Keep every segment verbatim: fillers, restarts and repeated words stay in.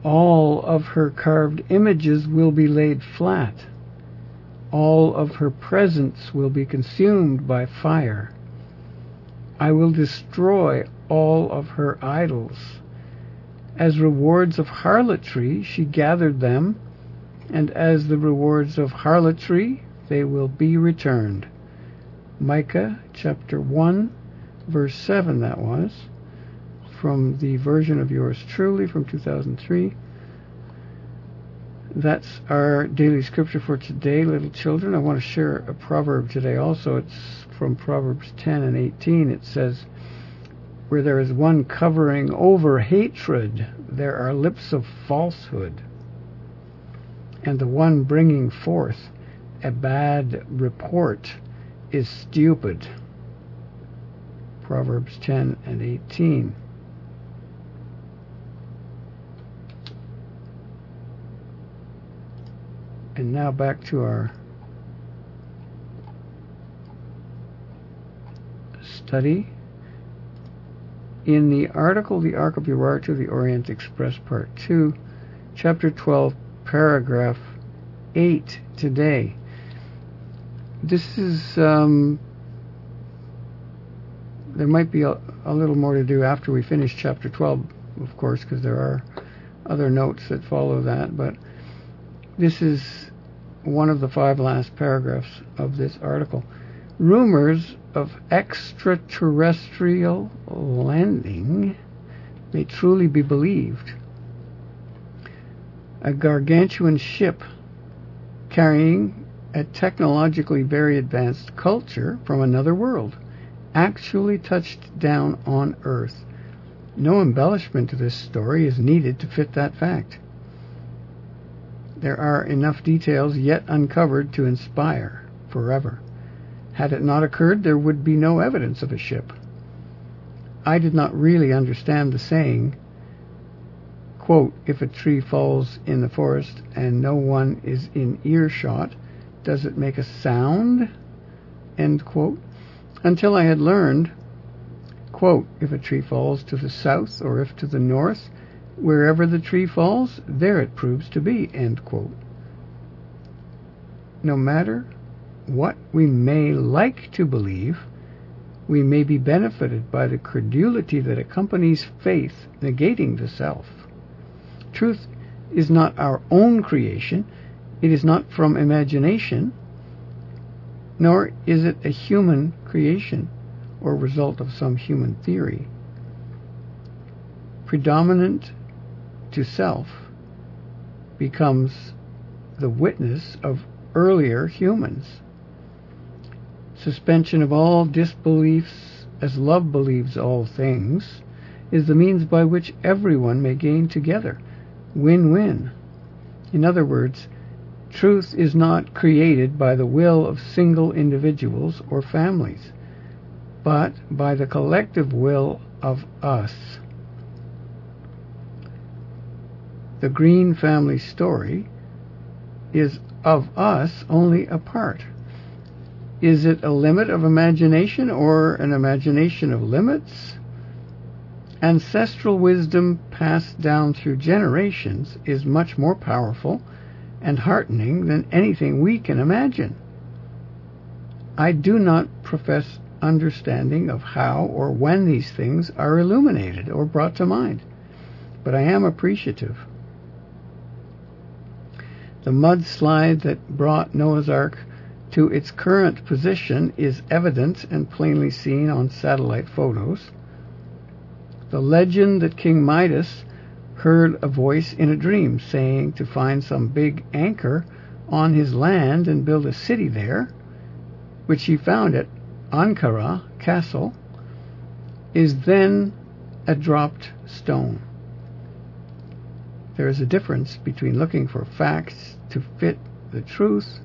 All of her carved images will be laid flat. All of her presents will be consumed by fire. I will destroy all of her idols. As rewards of harlotry she gathered them, and as the rewards of harlotry they will be returned. Micah chapter one, verse seven, that was, from the version of yours truly from two thousand three. That's our daily scripture for today, little children. I want to share a proverb today also. It's from Proverbs ten and eighteen. It says, where there is one covering over hatred, there are lips of falsehood, and the one bringing forth a bad report is stupid. Proverbs ten and eighteen. And now back to our study. In the article, The Ark of Urartu, the Orient Express, Part two, Chapter twelve, Paragraph eight today. This is, um, there might be a, a little more to do after we finish Chapter twelve, of course, because there are other notes that follow that, but this is one of the five last paragraphs of this article. Rumors of extraterrestrial landing may truly be believed. A gargantuan ship carrying a technologically very advanced culture from another world actually touched down on Earth. No embellishment to this story is needed to fit that fact. There are enough details yet uncovered to inspire forever. Had it not occurred, there would be no evidence of a ship. I did not really understand the saying, quote, if a tree falls in the forest and no one is in earshot, does it make a sound? End quote. Until I had learned, quote, if a tree falls to the south or if to the north, wherever the tree falls, there it proves to be, end quote. No matter what we may like to believe, we may be benefited by the credulity that accompanies faith, negating the self. Truth is not our own creation. It is not from imagination, nor is it a human creation or result of some human theory. Predominant to self becomes the witness of earlier humans. Suspension of all disbeliefs, as love believes all things, is the means by which everyone may gain together. Win-win. In other words, truth is not created by the will of single individuals or families, but by the collective will of us. The Green family story is of us only a part. Is it a limit of imagination or an imagination of limits? Ancestral wisdom passed down through generations is much more powerful and heartening than anything we can imagine. I do not profess understanding of how or when these things are illuminated or brought to mind, but I am appreciative. The mudslide that brought Noah's Ark to its current position is evident and plainly seen on satellite photos. The legend that King Midas heard a voice in a dream saying to find some big anchor on his land and build a city there, which he found at Ankara Castle, is then a dropped stone. There is a difference between looking for facts to fit the truth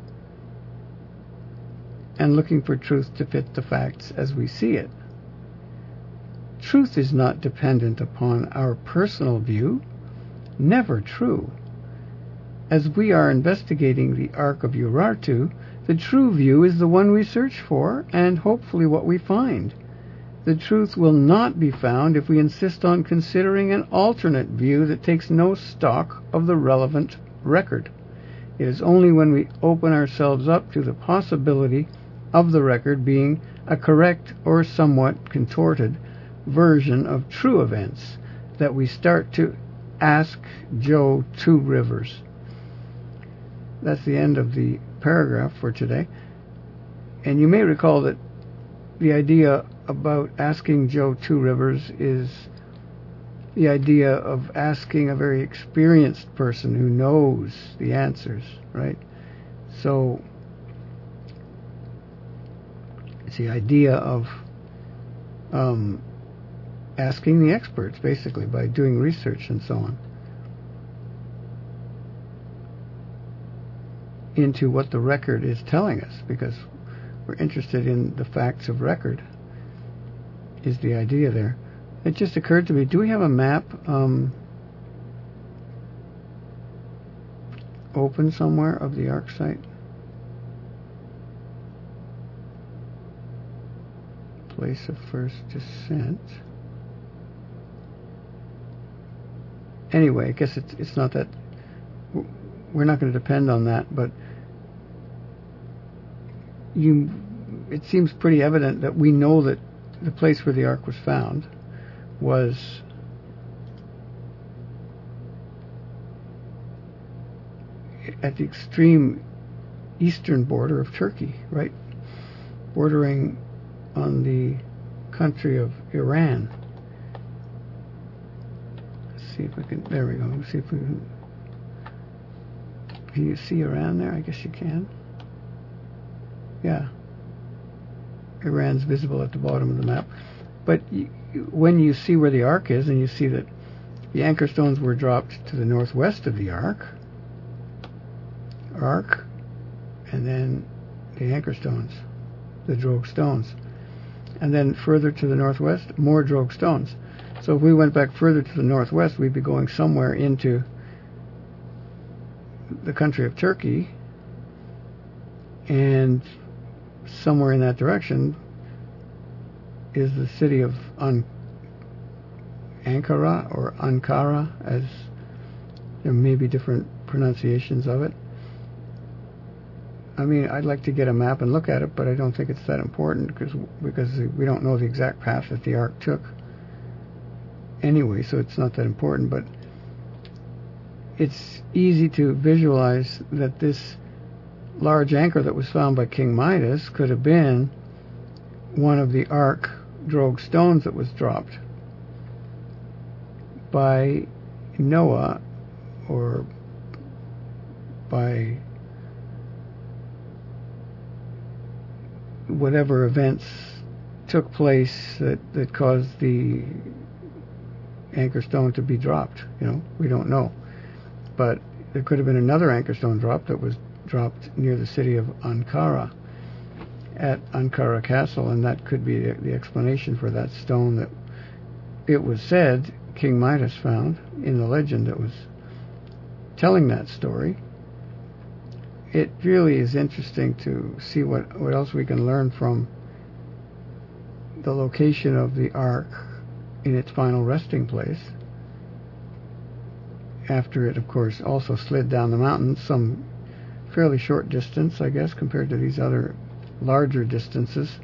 and looking for truth to fit the facts as we see it. Truth is not dependent upon our personal view, never true. As we are investigating the Ark of Urartu, the true view is the one we search for and hopefully what we find. The truth will not be found if we insist on considering an alternate view that takes no stock of the relevant record. It is only when we open ourselves up to the possibility of the record being a correct or somewhat contorted version of true events that we start to ask Joe Two Rivers. That's the end of the paragraph for today. And you may recall that the idea about asking Joe Two Rivers is the idea of asking a very experienced person who knows the answers, right? So it's the idea of um, asking the experts, basically, by doing research and so on, into what the record is telling us, because we're interested in the facts of record, is the idea there. It just occurred to me, do we have a map um, open somewhere of the Ark site? Place of first descent. Anyway, I guess it's, it's not that, we're not going to depend on that, but you, it seems pretty evident that we know that the place where the Ark was found was at the extreme eastern border of Turkey, right? Bordering on the country of Iran. Let's see if we can, there we go. Let's see if we can, can you see Iran there? I guess you can. Yeah. Iran's visible at the bottom of the map. But you, when you see where the Ark is, and you see that the anchor stones were dropped to the northwest of the Ark, Ark, and then the anchor stones, the Drogue stones. And then further to the northwest, more Drogue stones. So if we went back further to the northwest, we'd be going somewhere into the country of Turkey, and somewhere in that direction is the city of An- Ankara or Ankara, as there may be different pronunciations of it. I mean, I'd like to get a map and look at it, but I don't think it's that important because because we don't know the exact path that the Ark took anyway, so it's not that important. But it's easy to visualize that this large anchor that was found by King Midas could have been one of the Ark Drogue stones that was dropped by Noah, or by whatever events took place that, that caused the anchor stone to be dropped. You know, we don't know. But there could have been another anchor stone drop that was dropped near the city of Ankara, at Ankara Castle, and that could be the, the explanation for that stone that it was said King Midas found in the legend that was telling that story. It really is interesting to see what, what else we can learn from the location of the Ark in its final resting place, after it, of course, also slid down the mountain some fairly short distance, I guess, compared to these other larger distances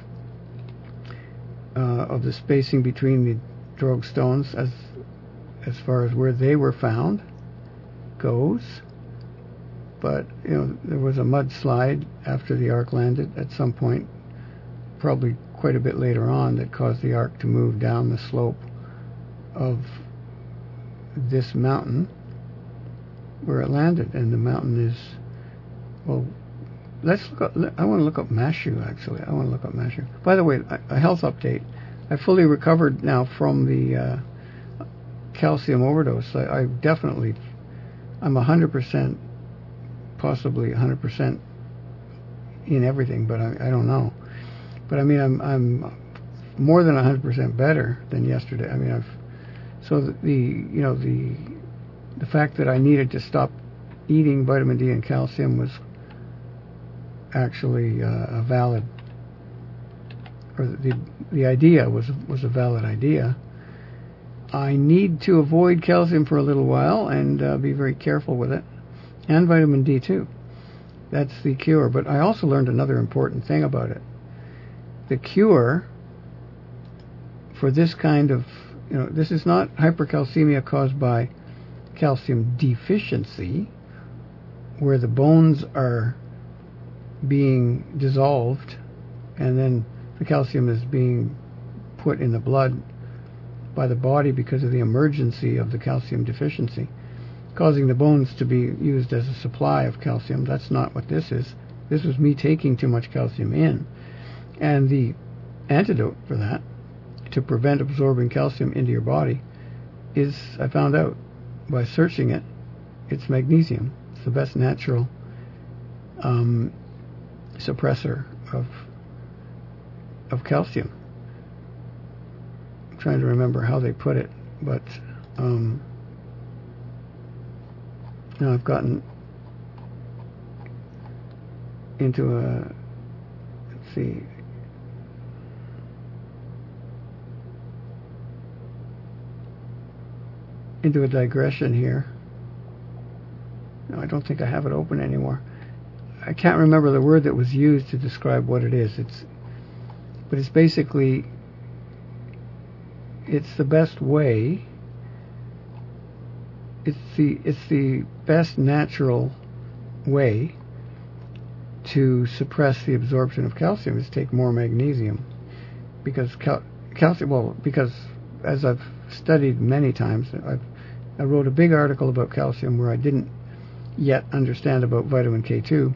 uh, of the spacing between the Drogue stones as as far as where they were found goes. But, you know, there was a mudslide after the Ark landed at some point, probably quite a bit later on, that caused the Ark to move down the slope of this mountain where it landed. And the mountain is, well, let's look up, I want to look up Mashu, actually. I want to look up Mashu. By the way, a health update. I fully recovered now from the uh, calcium overdose. I, I definitely, I'm one hundred percent, possibly one hundred percent in everything, but I, I don't know. But I mean, I'm I'm more than one hundred percent better than yesterday. I mean, I've, so the, the you know, the the fact that I needed to stop eating vitamin D and calcium was actually uh, a valid or the the idea was was a valid idea. I need to avoid calcium for a little while and uh, be very careful with it, and vitamin D too. That's the cure. But I also learned another important thing about it. The cure for this kind of, you know, this is not hypercalcemia caused by calcium deficiency, where the bones are being dissolved and then the calcium is being put in the blood by the body because of the emergency of the calcium deficiency, causing the bones to be used as a supply of calcium. That's not what this is. This was me taking too much calcium in. And the antidote for that, to prevent absorbing calcium into your body, is, I found out by searching it, it's magnesium. It's the best natural um, suppressor of of calcium. I'm trying to remember how they put it, but um, now I've gotten into a, let's see, into a digression here. No, I don't think I have it open anymore. I can't remember the word that was used to describe what it is. It's, but it's basically, it's the best way. It's the it's the best natural way to suppress the absorption of calcium is take more magnesium, because cal- calcium. Well, because as I've studied many times, I've I wrote a big article about calcium where I didn't yet understand about vitamin K two.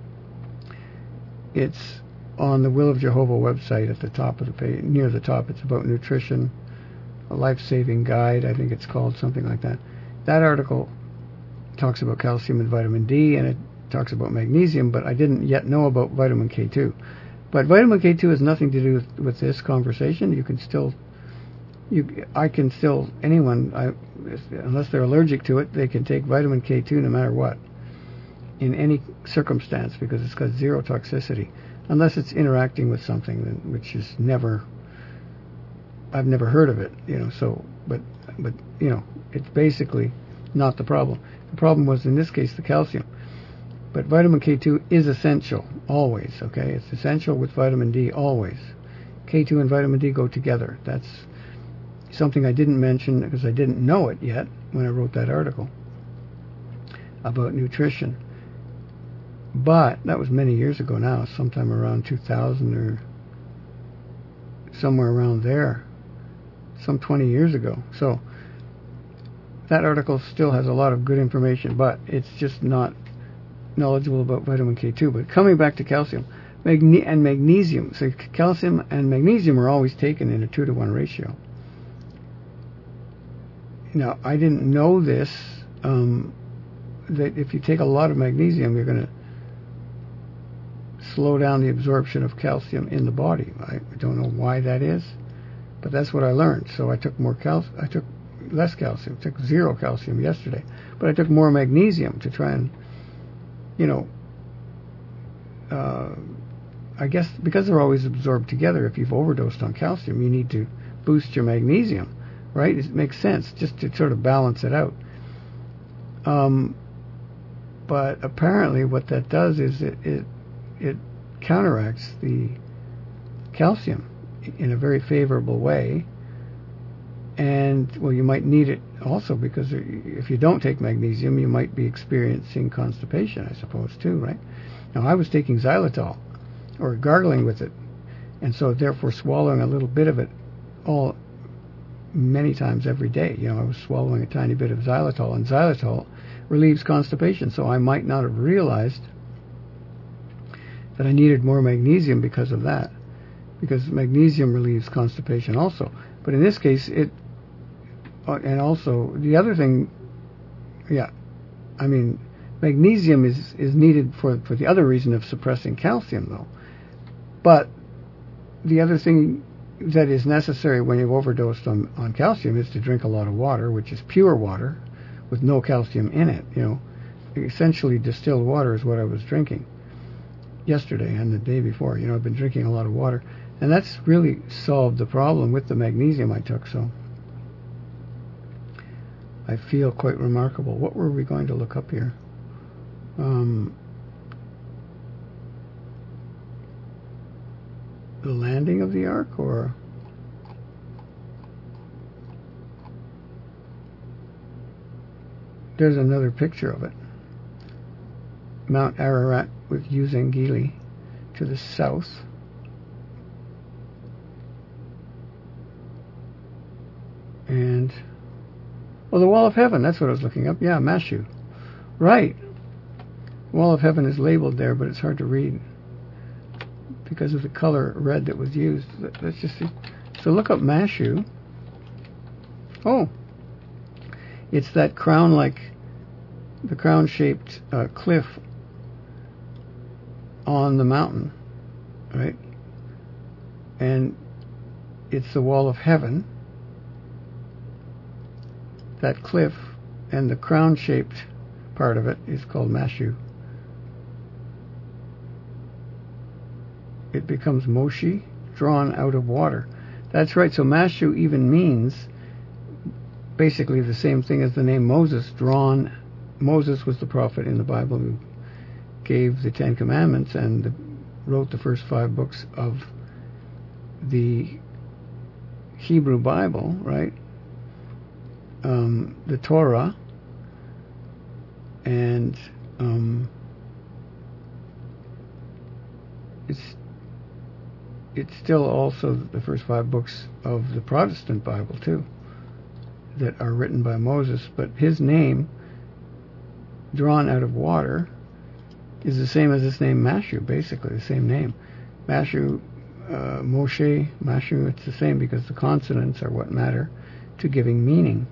It's on the Will of Jehovah website at the top of the page, near the top. It's about nutrition, a life-saving guide, I think it's called, something like that. That article talks about calcium and vitamin D, and it talks about magnesium, but I didn't yet know about vitamin K two. But vitamin K two has nothing to do with, with this conversation. You can still, you, I can still, anyone, I, unless they're allergic to it, they can take vitamin K two no matter what, in any circumstance, because it's got zero toxicity, unless it's interacting with something, which is never, I've never heard of it, you know, so, but, but, you know, it's basically not the problem. The problem was, in this case, the calcium. But vitamin K two is essential, always, okay? It's essential with vitamin D, always. K two and vitamin D go together. That's something I didn't mention because I didn't know it yet when I wrote that article about nutrition. But that was many years ago now, sometime around two thousand or somewhere around there, some twenty years ago. So that article still has a lot of good information, but it's just not knowledgeable about vitamin K two. But coming back to calcium magne- and magnesium, so calcium and magnesium are always taken in a two to one ratio. Now, I didn't know this, um, that if you take a lot of magnesium, you're going to slow down the absorption of calcium in the body. I don't know why that is, but that's what I learned. So I took more cal- I took less calcium, took zero calcium yesterday, but I took more magnesium to try and, you know, uh, I guess because they're always absorbed together, if you've overdosed on calcium, you need to boost your magnesium, right? It makes sense just to sort of balance it out. Um, but apparently what that does is it, it it counteracts the calcium in a very favorable way. And, well, you might need it also because if you don't take magnesium, you might be experiencing constipation, I suppose, too, right? Now, I was taking xylitol, or gargling with it, and so therefore swallowing a little bit of it all many times every day. You know, I was swallowing a tiny bit of xylitol, and xylitol relieves constipation, so I might not have realized that I needed more magnesium because of that, because magnesium relieves constipation also. But in this case, it, uh, and also the other thing, yeah, I mean, magnesium is, is needed for, for the other reason of suppressing calcium, though. But the other thing that is necessary when you've overdosed on, on calcium is to drink a lot of water, which is pure water with no calcium in it. You know, essentially distilled water is what I was drinking yesterday and the day before. You know, I've been drinking a lot of water, And that's really solved the problem with the magnesium I took, so I feel quite remarkable. What were we going to look up here? Um, the landing of the ark, or there's another picture of it. Mount Ararat with Uzangili to the south. And, oh, the Wall of Heaven, that's what I was looking up. Yeah, Mashu. Right. Wall of Heaven is labeled there, but it's hard to read because of the color red that was used. Let's just see. So look up Mashu. Oh, it's that crown-like, the crown-shaped uh, cliff on the mountain, right? And it's the Wall of Heaven, that cliff, and the crown-shaped part of it is called Mashu. It becomes Moshi, drawn out of water. That's right, so Mashu even means basically the same thing as the name Moses, drawn. Moses was the prophet in the Bible who gave the Ten Commandments and the, wrote the first five books of the Hebrew Bible, right? Um, the Torah, and um, it's it's still also the first five books of the Protestant Bible too, that are written by Moses. But his name, drawn out of water, is the same as his name Mashu, basically the same name. Mashu, uh, Moshe, Mashu, it's the same because the consonants are what matter to giving meaning.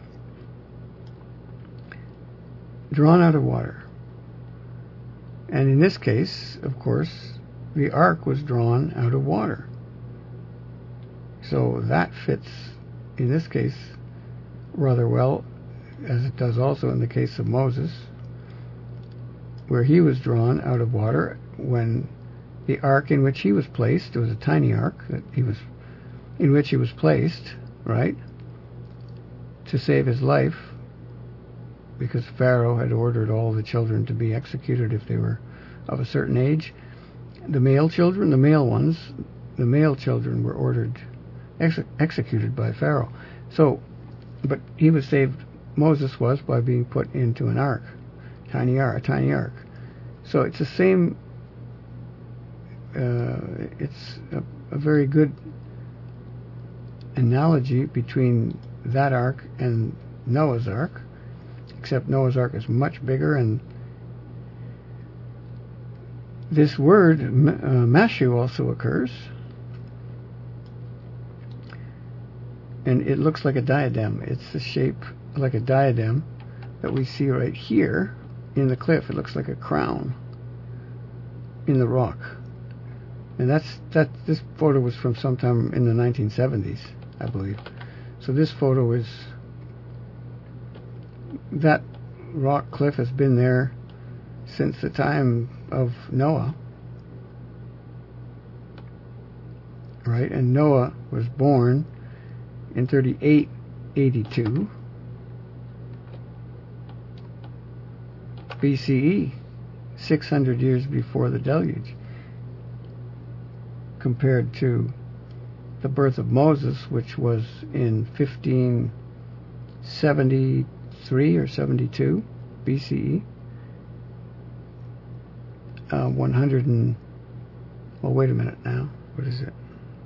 Drawn out of water. And in this case, of course, the ark was drawn out of water. So that fits, in this case, rather well, as it does also in the case of Moses, where he was drawn out of water when the ark in which he was placed, it was a tiny ark that he was, in which he was placed, right, to save his life, because Pharaoh had ordered all the children to be executed if they were of a certain age. The male children, the male ones, the male children were ordered ex- executed by Pharaoh. So, but he was saved, Moses was, by being put into an ark, tiny ark, a tiny ark. So it's the same, uh, it's a, a very good analogy between that ark and Noah's ark, except Noah's ark is much bigger, and this word, uh, Mashu, also occurs, and it looks like a diadem. It's the shape like a diadem that we see right here in the cliff. It looks like a crown in the rock, and that's that. This photo was from sometime in the nineteen seventies, I believe. So this photo is, that rock cliff has been there since the time of Noah, right? And Noah was born in thirty-eight eighty-two B C E, six hundred years before the deluge, compared to the birth of Moses, which was in fifteen seventy-three or seventy-two B C E. Uh, one hundred and, well, wait a minute now. What is it?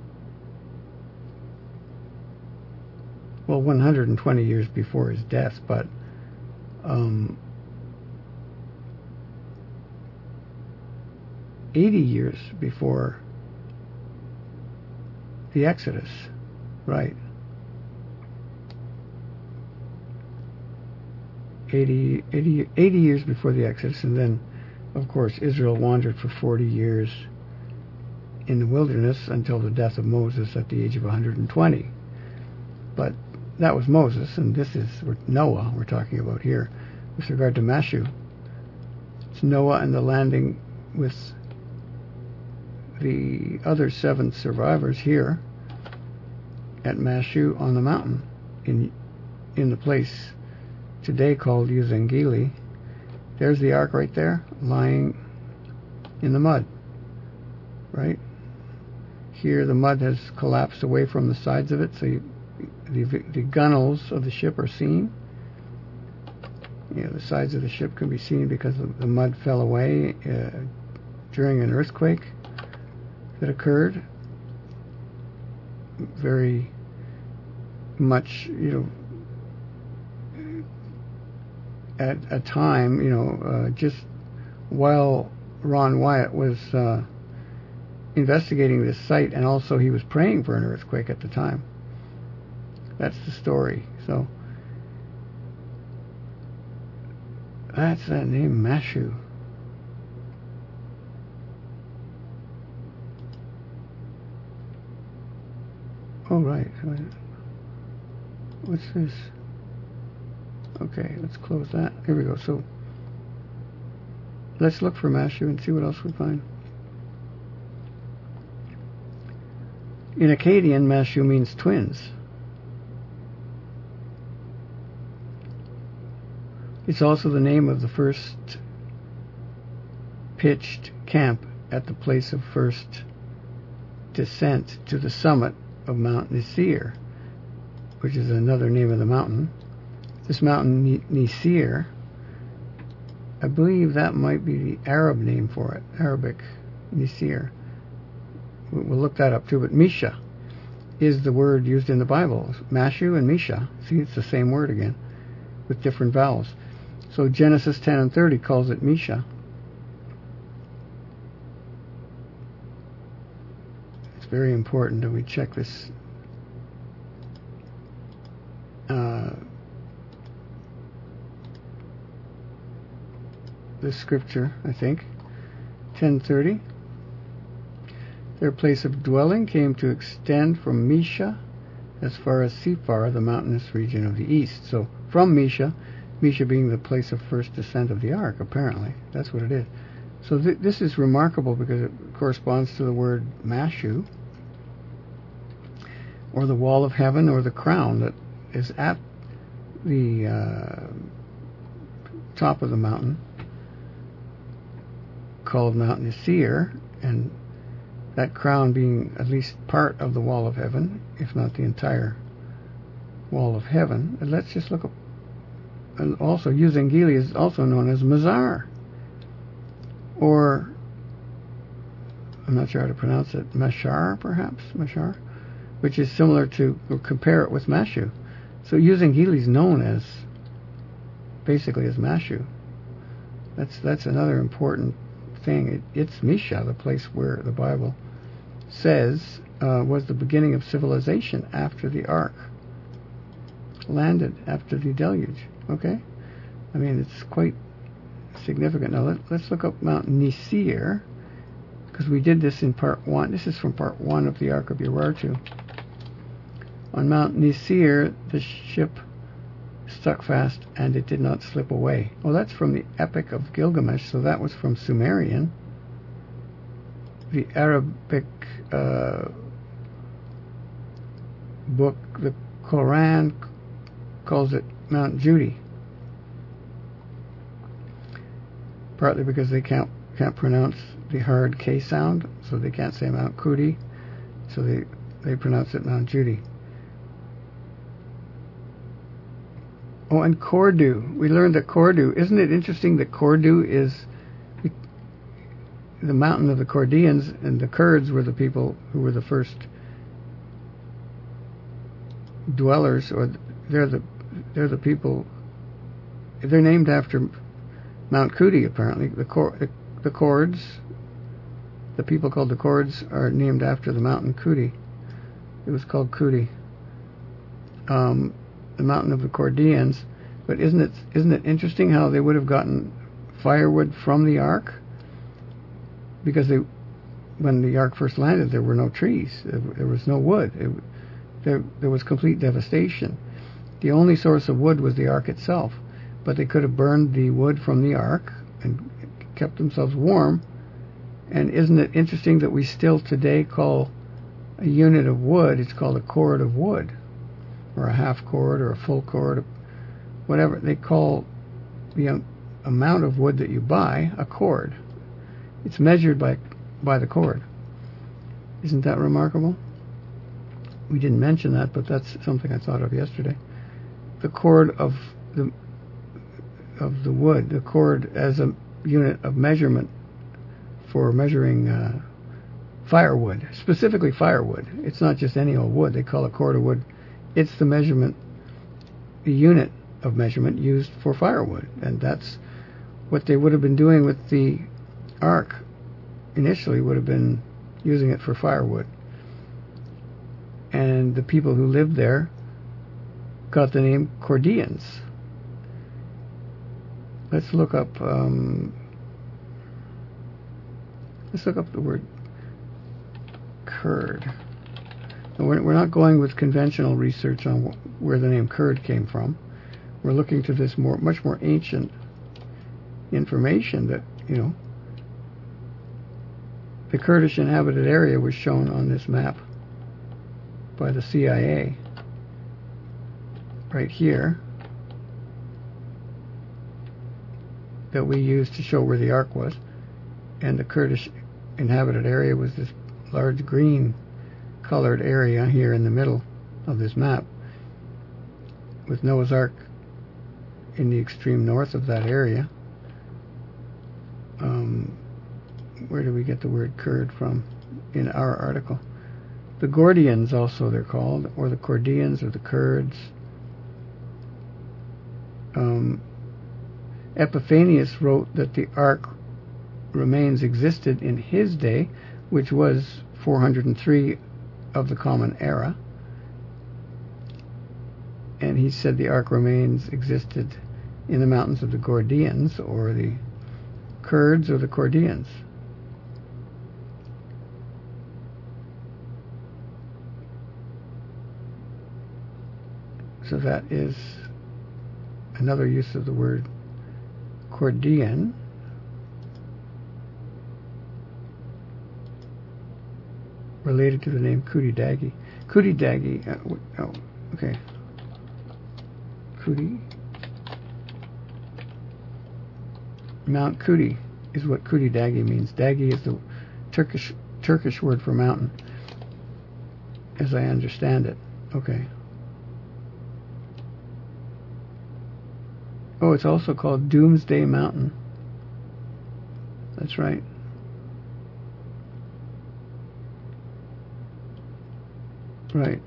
Well, one hundred twenty years before his death, but um, eighty years before the Exodus, right? eighty, eighty, eighty years before the Exodus, and then, of course, Israel wandered for forty years in the wilderness until the death of Moses at the age of one hundred twenty. But that was Moses, and this is Noah we're talking about here with regard to Mashu. It's Noah and the landing with the other seven survivors here at Mashu on the mountain in in the place today called Uzangili. There's the ark right there, lying in the mud. Right? Here the mud has collapsed away from the sides of it, so you, the, the gunnels of the ship are seen. You know, the sides of the ship can be seen because the, the mud fell away uh, during an earthquake that occurred. Very much, you know, at a time, you know, uh, just while Ron Wyatt was uh, investigating this site, and also he was praying for an earthquake at the time. That's the story. So that's that name, Mashu. Oh, right. What's this? Okay, let's close that. Here we go. So let's look for Mashu and see what else we find. In Akkadian, Mashu means twins. It's also the name of the first pitched camp at the place of first descent to the summit of Mount Nisir, which is another name of the mountain. This mountain, Nisir, I believe that might be the Arab name for it, Arabic, Nisir. We'll look that up too, but Misha is the word used in the Bible. Mashu and Misha, see, it's the same word again, with different vowels. So Genesis ten and thirty calls it Misha. It's very important that we check this uh, this scripture, I think. ten thirty. Their place of dwelling came to extend from Misha as far as Sephar, the mountainous region of the east. So from Misha, Misha being the place of first descent of the ark, apparently. That's what it is. So th- this is remarkable because it corresponds to the word Mashu, or the wall of heaven, or the crown that is at the uh, top of the mountain, called Mount Nisir, and that crown being at least part of the wall of heaven, if not the entire wall of heaven. And let's just look up. And also, Uzangili is also known as Mazar, or I'm not sure how to pronounce it, Mashar, perhaps, Mashar, which is similar to, or compare it with Mashu. So Uzangili is known as, basically as Mashu. That's that's another important thing. It, it's Misha, the place where the Bible says uh, was the beginning of civilization after the ark landed, after the deluge. Okay? I mean, it's quite significant. Now, let, let's look up Mount Nisir, because we did this in part one. This is from part one of the Ark of Urartu. On Mount Nisir, the ship stuck fast, and it did not slip away. Well, that's from the Epic of Gilgamesh, so that was from Sumerian. The Arabic uh, book, the Quran, calls it Mount Judi, partly because they can't can't pronounce the hard K sound, so they can't say Mount Kudi, so they they pronounce it Mount Judi. Oh, and Kordu. We learned that Kordu. Isn't it interesting that Kordu is the, the mountain of the Kordians, and the Kurds were the people who were the first dwellers, or they're the they're the people. They're named after Mount Kudi, apparently. The Kor, the, the Kords, the people called the Kords, are named after the mountain Kudi. It was called Kudi. Um, the mountain of the Kordians. But isn't it isn't it interesting how they would have gotten firewood from the ark? Because they, when the ark first landed, there were no trees. There, there was no wood. It, there there was complete devastation. The only source of wood was the ark itself. But they could have burned the wood from the ark and kept themselves warm And isn't it interesting that we still today call a unit of wood, it's called a cord of wood, or a half cord, or a full cord, whatever. They call the amount of wood that you buy a cord. It's measured by by the cord. Isn't that remarkable? We didn't mention that, but that's something I thought of yesterday. The cord of the of the wood, the cord as a unit of measurement for measuring uh, firewood, specifically firewood. It's not just any old wood. They call it cord of wood. It's the measurement, the unit of measurement used for firewood, and that's what they would have been doing with the ark. Initially, would have been using it for firewood, and the people who lived there got the name Chaldeans. Let's look up. Um, let's look up the word Kurd. We're, we're not going with conventional research on wh- where the name Kurd came from. We're looking to this more, much more ancient information that, you know, the Kurdish inhabited area was shown on this map by the C I A right here that we used to show where the ark was, and the Kurdish inhabited area was this large green colored area here in the middle of this map, with Noah's Ark in the extreme north of that area. Um, where do we get the word Kurd from in our article? The Gordians also they're called, or the Chaldeans, or the Kurds. Um, Epiphanius wrote that the ark remains existed in his day, which was four hundred three of the Common Era, and he said the ark remains existed in the mountains of the Gordians, or the Kurds, or the Chaldeans. So that is another use of the word Chaldean. Related to the name Kudidagi. Kudidagi, uh, oh, okay. Kudi. Mount Kudi is what Kudidagi means. Dagi is the Turkish Turkish word for mountain, as I understand it. Okay. Oh, it's also called Doomsday Mountain. That's right. Right.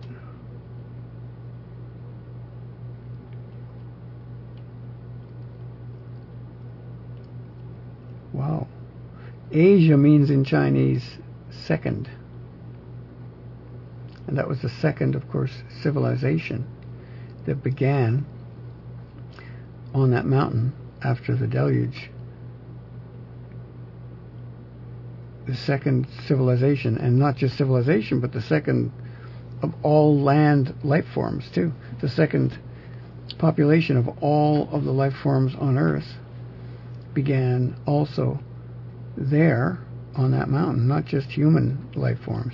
Wow. Asia means in Chinese second. And that was the second, of course, civilization that began on that mountain after the deluge. The second civilization, and not just civilization, but the second of all land life forms too. The second population of all of the life forms on Earth began also there on that mountain, not just human life forms.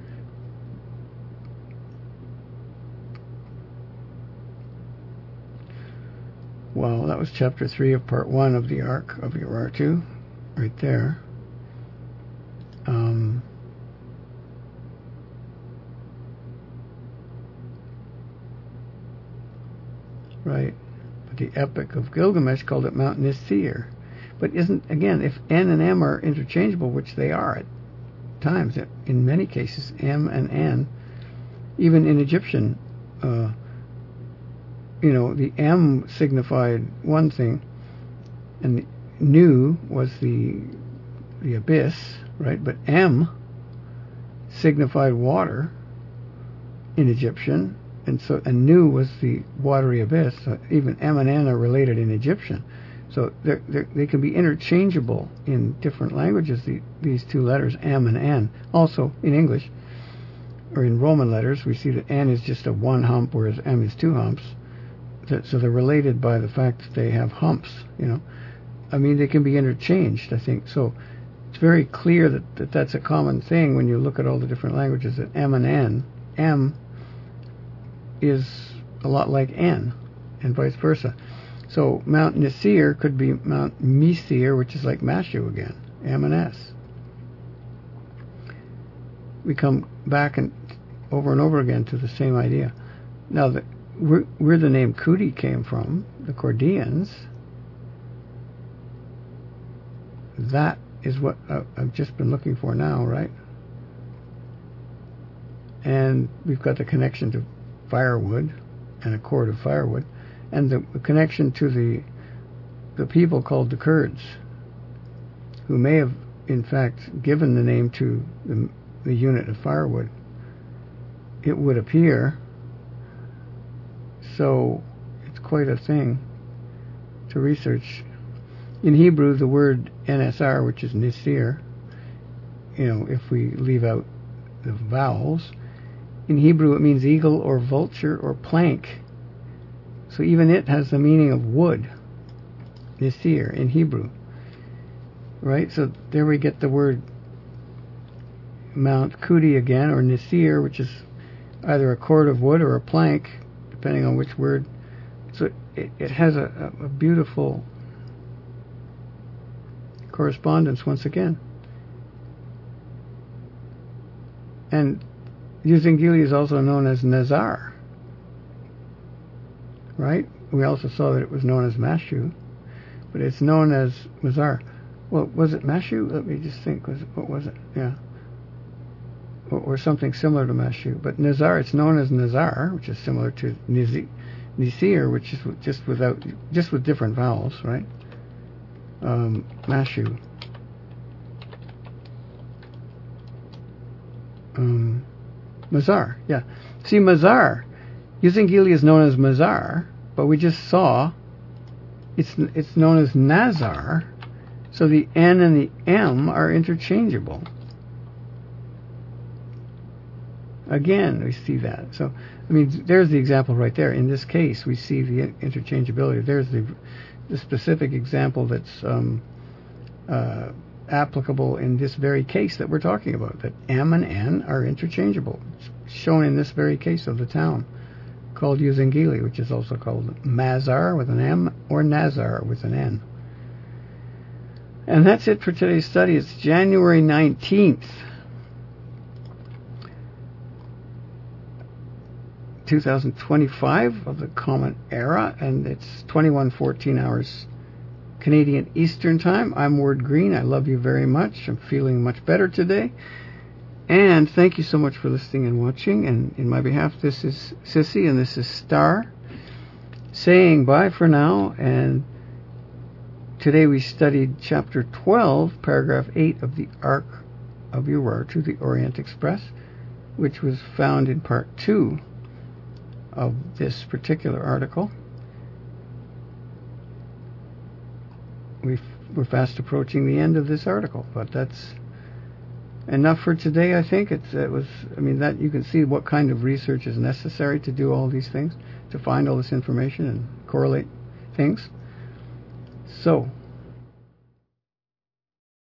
Well, that was chapter three of part one of the Ark of Urartu, right there. Um, right. But the Epic of Gilgamesh called it Mount Nisir. But isn't, again, if N and M are interchangeable, which they are at times, in many cases, M and N, even in Egyptian, uh, you know, the M signified one thing, and the Nu was the the abyss, right? But M signified water in Egyptian, and so and Nu was the watery abyss. So even M and N are related in Egyptian, so they're, they're, they can be interchangeable in different languages. The, these two letters, M and N, also in English or in Roman letters, we see that N is just a one hump, whereas M is two humps. So they're related by the fact that they have humps, you know. I mean, they can be interchanged, I think. So it's very clear that, that that's a common thing when you look at all the different languages, that M and N, M is a lot like N, and vice versa. So Mount Nisir could be Mount Misir, which is like Mashu again, M and S. We come back and over and over again to the same idea. Now, the, where, where the name Kuti came from, the Chaldeans, that is what I've just been looking for now, right? And we've got the connection to firewood and a cord of firewood, and the connection to the the people called the Kurds, who may have, in fact, given the name to the, the unit of firewood, it would appear. So it's quite a thing to research. In Hebrew, the word N S R, which is Nisir, you know, if we leave out the vowels, in Hebrew it means eagle or vulture or plank. So even it has the meaning of wood, Nisir, in Hebrew. Right? So there we get the word Mount Kuti again, or Nisir, which is either a cord of wood or a plank, depending on which word. So it, it has a, a beautiful correspondence once again. And Uzungili is also known as Nazar. Right? We also saw that it was known as Mashu, but it's known as Mazar. Well, was it Mashu? Let me just think. Was it, what was it? Yeah. Or, or something similar to Mashu. But Nazar, it's known as Nazar, which is similar to Nizi, Nisir, which is just without, just with different vowels, right? Um, Mashu. Um, Mazar, yeah. See, Mazar, Uzungili is known as Mazar, but we just saw it's it's known as Nazar, so the N and the M are interchangeable. Again, we see that. So, I mean, there's the example right there. In this case, we see the interchangeability. There's the the specific example that's um, uh, applicable in this very case that we're talking about, that M and N are interchangeable. It's shown in this very case of the town called Uzungili, which is also called Mazar with an M or Nazar with an N. And that's it for today's study. It's January nineteenth, twenty twenty-five of the Common Era, and it's twenty-one fourteen hours Canadian Eastern Time. I'm Ward Green. I love you very much. I'm feeling much better today. And thank you so much for listening and watching. And in my behalf, this is Sissy and this is Star saying bye for now. And today we studied chapter twelve, paragraph eight of the Ark of Urartu, the Orient Express, which was found in part two of this particular article. We've, we're fast approaching the end of this article, but that's enough for today. I think it's it was. I mean, that you can see what kind of research is necessary to do all these things, to find all this information and correlate things. So,